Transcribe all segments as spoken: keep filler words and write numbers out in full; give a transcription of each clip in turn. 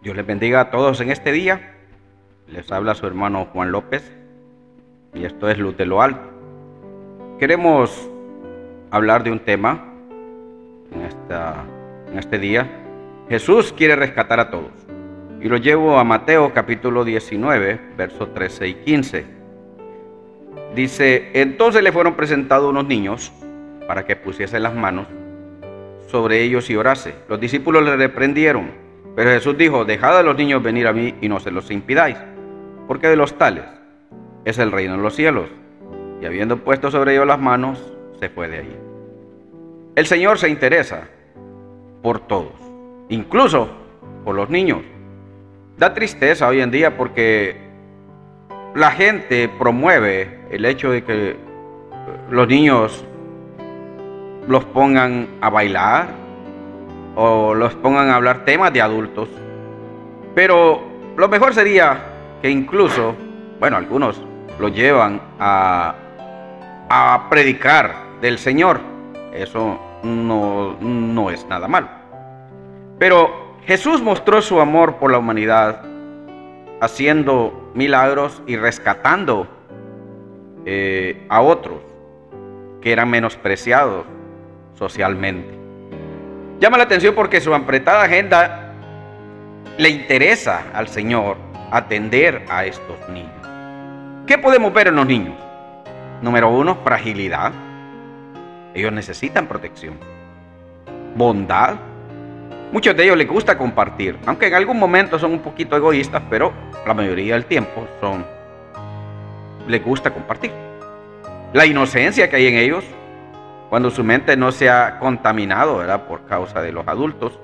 Dios les bendiga a todos en este día. Les habla su hermano Juan López y esto es Luz de lo Alto. Queremos hablar de un tema en, esta, en este día. Jesús quiere rescatar a todos. Y lo llevo a Mateo capítulo diecinueve, versos trece y quince. Dice, entonces le fueron presentados unos niños para que pusiese las manos sobre ellos y orase. Los discípulos le reprendieron. Pero Jesús dijo, dejad a los niños venir a mí y no se los impidáis, porque de los tales es el reino de los cielos. Y habiendo puesto sobre ellos las manos, se fue de ahí. El Señor se interesa por todos, incluso por los niños. Da tristeza hoy en día porque la gente promueve el hecho de que los niños los pongan a bailar, o los pongan a hablar temas de adultos. Pero lo mejor sería que incluso, bueno, algunos lo llevan a, a predicar del Señor. Eso no, no es nada malo. Pero Jesús mostró su amor por la humanidad haciendo milagros y rescatando eh, a otros que eran menospreciados socialmente. Llama la atención porque su apretada agenda le interesa al Señor atender a estos niños. ¿Qué podemos ver en los niños? Número uno, fragilidad. Ellos necesitan protección. Bondad. Muchos de ellos les gusta compartir, aunque en algún momento son un poquito egoístas, pero la mayoría del tiempo son, les gusta compartir. La inocencia que hay en ellos, cuando su mente no se ha contaminado, ¿verdad?, por causa de los adultos.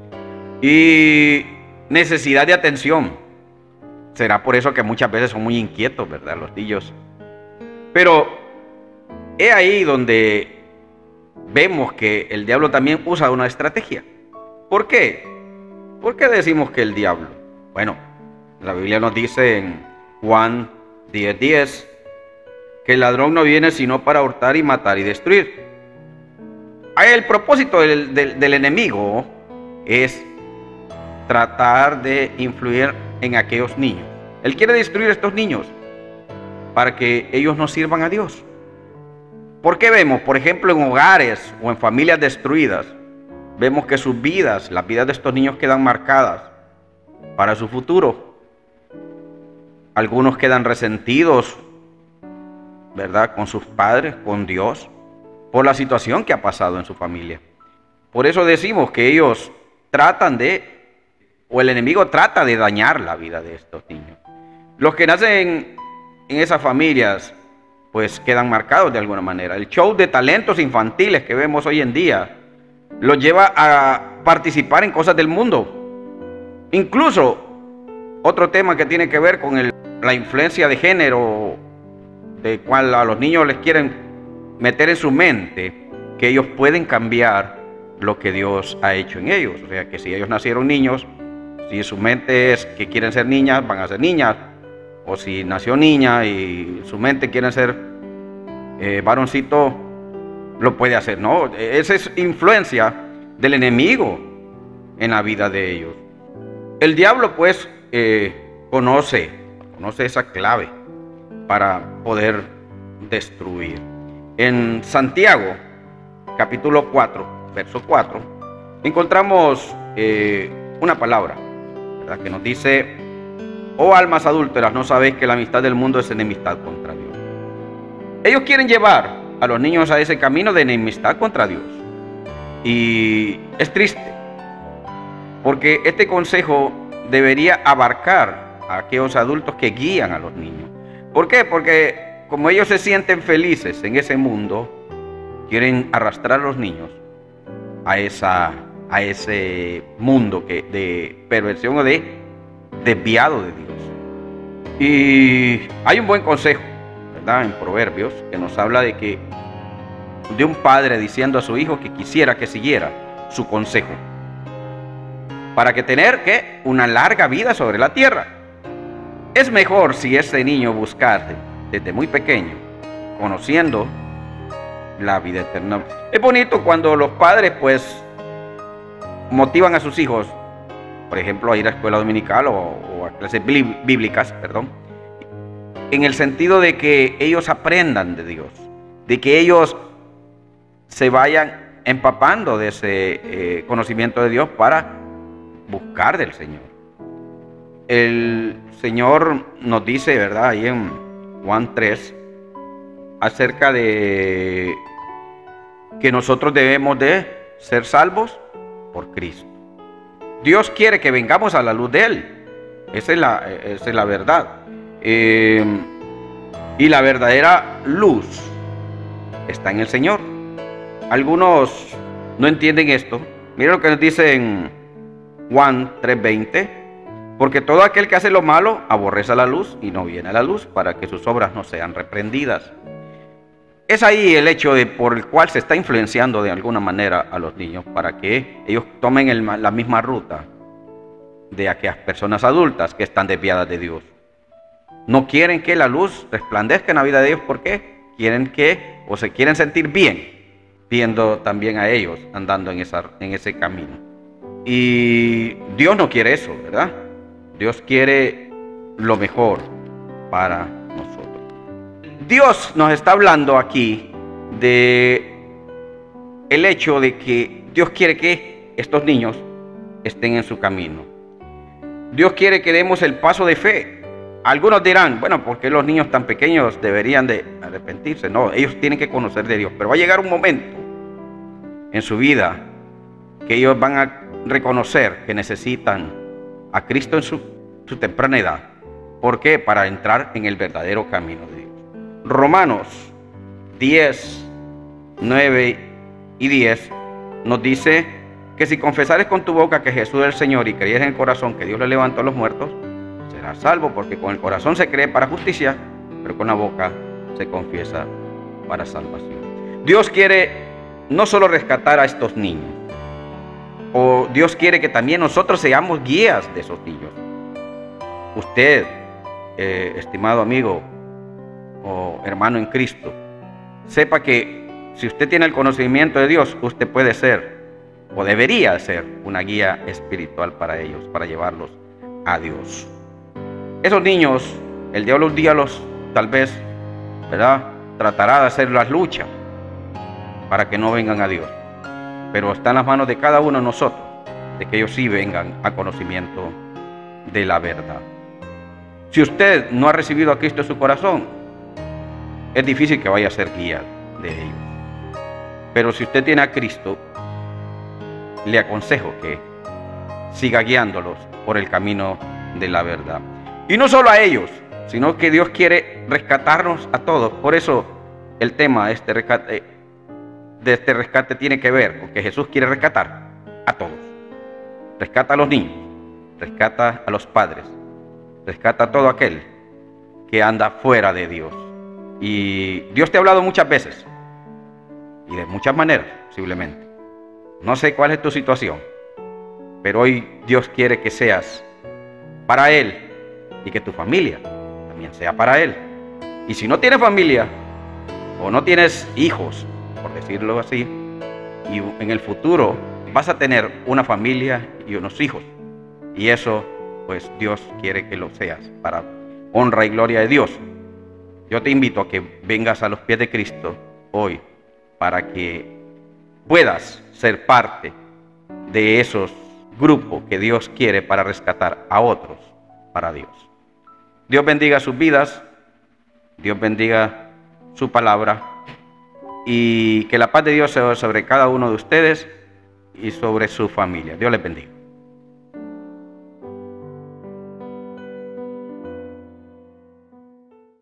Y necesidad de atención. Será por eso que muchas veces son muy inquietos, ¿verdad?, los niños. Pero es ahí donde vemos que el diablo también usa una estrategia. ¿Por qué? ¿Por qué decimos que el diablo? Bueno, la Biblia nos dice en Juan diez diez que el ladrón no viene sino para hurtar y matar y destruir. El propósito del, del, del enemigo es tratar de influir en aquellos niños. Él quiere destruir a estos niños para que ellos no sirvan a Dios. ¿Por qué vemos, por ejemplo, en hogares o en familias destruidas, vemos que sus vidas, las vidas de estos niños quedan marcadas para su futuro? Algunos quedan resentidos, ¿verdad?, con sus padres, con Dios, por la situación que ha pasado en su familia. Por eso decimos que ellos tratan de, o el enemigo trata de dañar la vida de estos niños. Los que nacen en esas familias, pues quedan marcados de alguna manera. El show de talentos infantiles que vemos hoy en día los lleva a participar en cosas del mundo. Incluso otro tema que tiene que ver con el, la influencia de género, de cual a los niños les quieren meter en su mente que ellos pueden cambiar lo que Dios ha hecho en ellos. O sea, que si ellos nacieron niños, si su mente es que quieren ser niñas, van a ser niñas. O si nació niña y su mente quiere ser eh, varoncito, lo puede hacer. No, esa es influencia del enemigo en la vida de ellos. El diablo pues eh, conoce, conoce esa clave para poder destruir. En Santiago, capítulo cuatro, verso cuatro, encontramos eh, una palabra, ¿verdad?, que nos dice, oh almas adúlteras, ¿no sabéis que la amistad del mundo es enemistad contra Dios? Ellos quieren llevar a los niños a ese camino de enemistad contra Dios. Y es triste, porque este consejo debería abarcar a aquellos adultos que guían a los niños. ¿Por qué? Porque como ellos se sienten felices en ese mundo, quieren arrastrar a los niños a, esa, a ese mundo que, de perversión o de desviado de Dios. Y hay un buen consejo, ¿verdad?, en Proverbios, que nos habla de que de un padre diciendo a su hijo que quisiera que siguiera su consejo para que tener que una larga vida sobre la tierra. Es mejor si ese niño buscase desde muy pequeño, conociendo la vida eterna. Es bonito cuando los padres pues motivan a sus hijos por ejemplo, a ir a escuela dominical o, o a clases bíblicas, perdón, en el sentido de que ellos aprendan de Dios, de que ellos se vayan empapando de ese eh, conocimiento de Dios para buscar del Señor. El Señor nos dice, ¿verdad?, ahí en Juan tres, acerca de que nosotros debemos de ser salvos por Cristo. Dios quiere que vengamos a la luz de Él. Esa es la, esa es la verdad. Eh, y la verdadera luz está en el Señor. Algunos no entienden esto. Miren lo que nos dice en Juan tres veinte. Porque todo aquel que hace lo malo aborrece a la luz y no viene a la luz para que sus obras no sean reprendidas. Es ahí el hecho de por el cual se está influenciando de alguna manera a los niños para que ellos tomen el, la misma ruta de aquellas personas adultas que están desviadas de Dios. No quieren que la luz resplandezca en la vida de ellos porque quieren que o se quieren sentir bien viendo también a ellos andando en, esa, en ese camino. Y Dios no quiere eso, ¿verdad? Dios quiere lo mejor para nosotros. Dios nos está hablando aquí de el hecho de que Dios quiere que estos niños estén en su camino. Dios quiere que demos el paso de fe. Algunos dirán, bueno, ¿por qué los niños tan pequeños deberían de arrepentirse? No, ellos tienen que conocer de Dios. Pero va a llegar un momento en su vida que ellos van a reconocer que necesitan a Cristo en su, su temprana edad. ¿Por qué? Para entrar en el verdadero camino de Dios. Romanos diez, nueve y diez nos dice que si confesares con tu boca que Jesús es el Señor y creyeres en el corazón que Dios le levantó a los muertos, serás salvo, porque con el corazón se cree para justicia, pero con la boca se confiesa para salvación. Dios quiere no solo rescatar a estos niños, o Dios quiere que también nosotros seamos guías de esos niños. Usted, eh, estimado amigo o hermano en Cristo, sepa que si usted tiene el conocimiento de Dios, usted puede ser o debería ser una guía espiritual para ellos, para llevarlos a Dios. Esos niños, el diablo un día los, tal vez, ¿verdad?, tratará de hacer las luchas para que no vengan a Dios. Pero está en las manos de cada uno de nosotros, de que ellos sí vengan a conocimiento de la verdad. Si usted no ha recibido a Cristo en su corazón, es difícil que vaya a ser guía de ellos. Pero si usted tiene a Cristo, le aconsejo que siga guiándolos por el camino de la verdad. Y no solo a ellos, sino que Dios quiere rescatarnos a todos. Por eso el tema de este rescate, de este rescate tiene que ver con que Jesús quiere rescatar a todos. Rescata a los niños, rescata a los padres, rescata a todo aquel que anda fuera de Dios. Y Dios te ha hablado muchas veces y de muchas maneras, posiblemente. No sé cuál es tu situación, pero hoy Dios quiere que seas para Él y que tu familia también sea para Él. Y si no tienes familia o no tienes hijos, por decirlo así, y en el futuro vas a tener una familia y unos hijos, y eso pues Dios quiere que lo seas para honra y gloria de Dios. Yo te invito a que vengas a los pies de Cristo hoy para que puedas ser parte de esos grupos que Dios quiere para rescatar a otros para Dios. Dios bendiga sus vidas, Dios bendiga su palabra y que la paz de Dios sea sobre cada uno de ustedes y sobre su familia. Dios les bendiga.